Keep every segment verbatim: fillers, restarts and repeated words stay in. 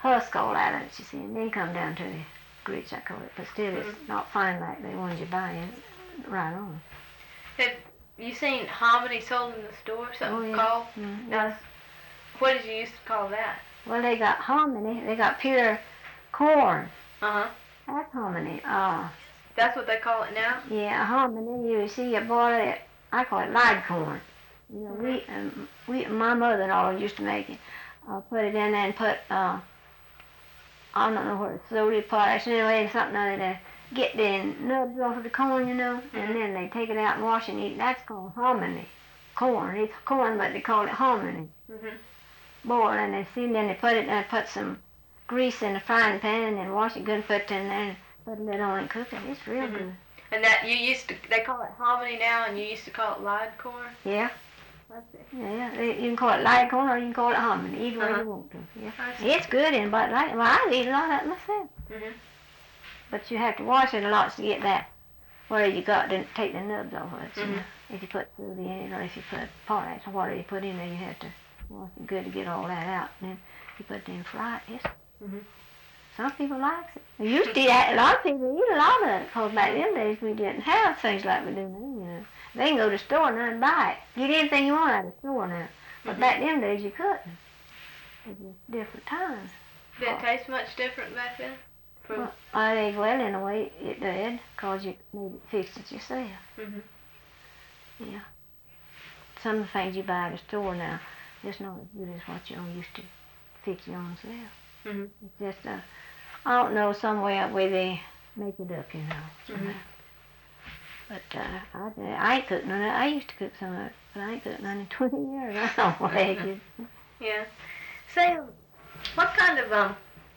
husk all out of it, you see, and then come down to the grits, I call it. But still, it's Mhm. not fine like the ones you buy in right on. Have you seen hominy sold in the store? Something Oh, yeah. called? Mm, Now, yeah. what did you used to call that? Well, they got hominy. They got pure corn. Uh huh. That's hominy. Uh, That's what they call it now. yeah, hominy. You see, you boil it. I call it light corn. You know, Mhm. we, um, we, my mother-in-law used to make it. Uh, put it in there and put, uh, I don't know what, sodium potash, anyway, something other to get the nubs off of the corn, you know, Mm-hmm. and then they take it out and wash it and eat. That's called hominy. Corn. It's corn, but they call it hominy. Mhm. Boil, and they see, and then they put it, and put some grease in the frying pan, and then wash it good, and put it in there, and put a lid on and cook it. It's real Mhm. good. And that you used to, they call it hominy now, and you used to call it live corn. Yeah. I see. Yeah, they- you can call it light corn or you can call it hominy, either way Uh-huh. you want to. Yeah, I see. it's good in, but like, well, I eat a lot of that myself. Mhm. But you have to wash it a lot to get that where you got to take the nubs off of it. You Mhm. know? If you put food in it or if you put potash or whatever you put in there, you have to wash it good to get all that out. And then you put it in fry it. It's, Mhm. some people like it. We used to eat that. A lot of people eat a lot of it because back in days we didn't have things like we do now. You know, they can go to the store now and buy it. Get anything you want out of the store now. But Mhm. back in days you couldn't. It was different times. Did it taste much different back then? From Well, I ate well in a way it did, because you maybe fixed it yourself. Mhm. Yeah. Some of the things you buy at the store now, it's not as good as what you used to fix your own self. Mhm. It's just, uh, I don't know, somewhere where they make it up, you know. Mhm. But uh, I, I ain't cooked none of it. I used to cook some of it, but I ain't cooked none in twenty years. I don't know what it is. Yeah. Say, what kind of um?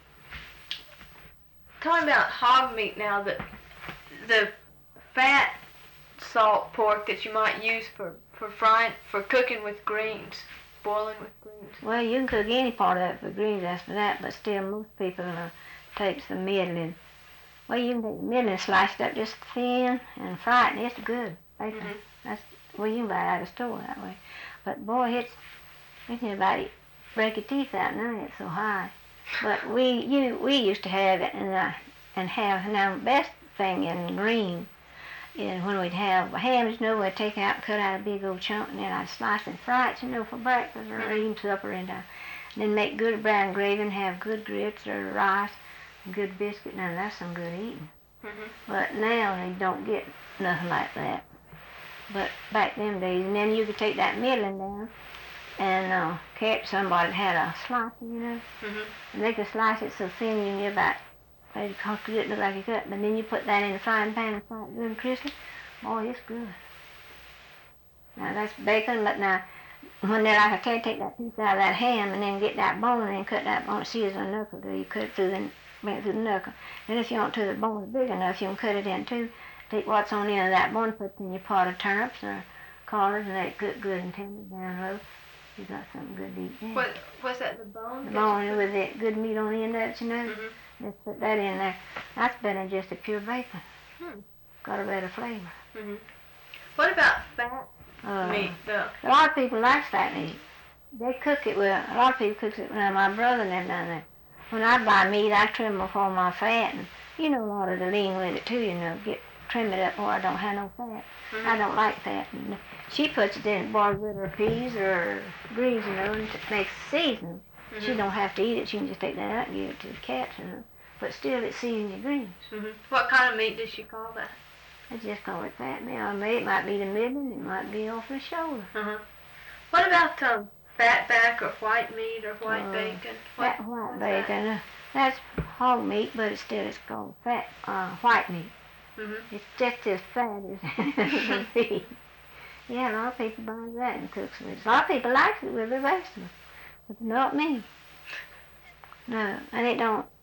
Talking about hog meat now, the the fat salt pork that you might use for for frying, for cooking with greens, boiling with greens. Well, you can cook any part of it for greens after that, but still most people uh, take the middling. Well, you can take the middling, slice it up just thin, and fry it, and it's good. Bacon. Mhm. That's well, you can buy it out of the store that way. But boy, it's you can about eat, break your teeth out now. It's so high. But we you we used to have it, and uh, and have now the best thing in green is when we'd have hams, you know, we'd take out, cut out a big old chunk, and then I'd slice and fry it, you know, for breakfast or Mhm. even supper, and uh, then make good brown gravy and have good grits or rice, and good biscuit. Now that's some good eating. Mhm. But now they don't get nothing like that. But back them days, and then you could take that middling down and uh, catch somebody that had a slicer, you know, Mhm. and they could slice it so thin you can get about, they could it look like a cut, but then you put that in the frying pan and fry it good and crispy. Boy, it's good. Now that's bacon, but now when they like I can't take that piece out of that ham and then get that bone and then cut that bone, see as a knuckle, do you cut it through the bring it through the knuckle. Then if you want to the bone is big enough, you can cut it in two. Take what's on the end of that bone, put it in your pot of turnips or collards, and let it cook good and tender down low. You got something good to eat there. What what's that? The bone? The bone with the good meat on the end of it, you know. Mhm. Just put that in there. That's better than just a pure bacon. Hmm. Got a better flavor. Mhm. What about fat Uh, meat though? A lot of people like fat meat. They cook it with, a lot of people cook it, now my brother and them done that. When I buy meat, I trim before my fat, and you know a lot of the lean with it too, you know, get, trim it up where I don't have no fat. Mhm. I don't like fat. And she puts it in, boils with her peas or greens, you know, and it makes season. Mhm. She don't have to eat it, she can just take that out and give it to the cats, you know. But still, it seasons your greens. Mhm. What kind of meat does she call that? I just call it fat meat. I mean, it might be the middle, it might be off the shoulder. Uh-huh. What about um, fat back or white meat or white Uh, bacon? What, Fat white what's that? bacon. Uh, that's hog meat, but it's still it's called fat uh, white meat. Mhm. It's just as fat as beef. Yeah, a lot of people buy that and cooks with it. A lot of people like it with their vegetables, but not me. No, and it don't